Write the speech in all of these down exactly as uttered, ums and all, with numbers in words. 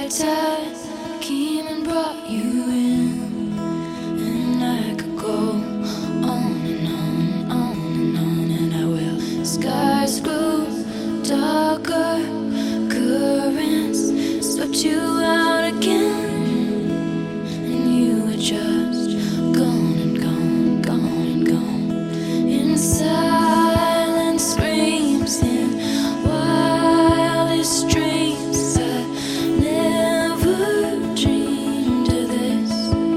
tide came and brought you in, and I could go on and on, on and on, and I will. Skies grew darker, currents swept you out again, and you were just gone and gone, gone and gone. In silent screams, in wildest dreams, I never dreamed of this.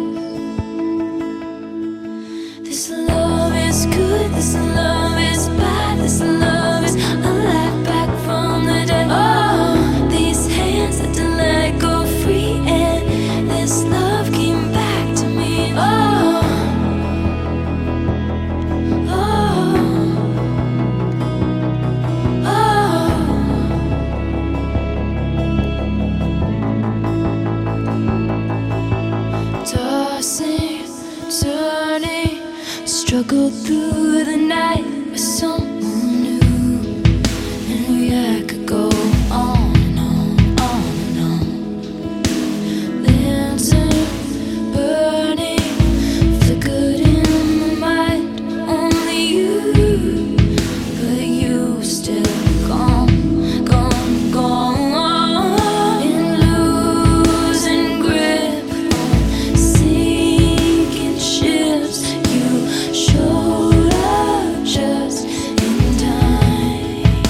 This love is good, this love is bad, this love is alive back from the dead. Oh, these hands had to let go free, and this love came back to me. Oh, oh, oh. Tossing, turning, struggled through the night with someone new, and we I could go on and on, on and on. Lantern burning, flickered in my mind, only you, but you were still gone, gone, gone. In losing grip on sinking ships, you showed up just in time.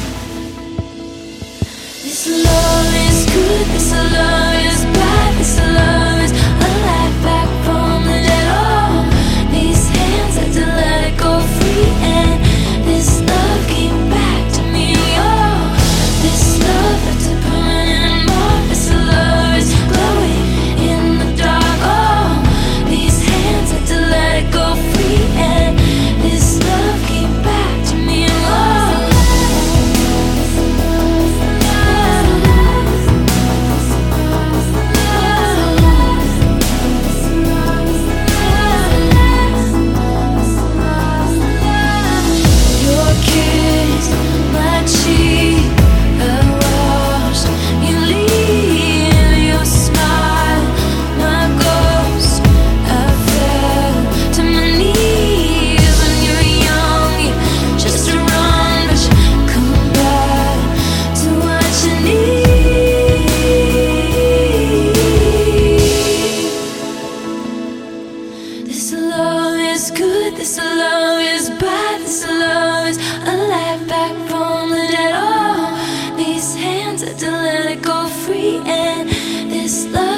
This love is good, this love is bad, this love is alive back from the dead. Oh, these hands had to let it go free, and this love came back to me. Oh, this love that's a permanent mark, this love is glowing in the dark. Oh, these hands had to let it go free, and this love came back to me. Oh, your kiss, my cheek, I watched you leave. Your smile, my ghost, I fell to my knees. When you're young, you just run, but you come back to what you need. This love is good, this love is bad, this love is alive back from the dead. Oh, these hands had to let it go free, and this love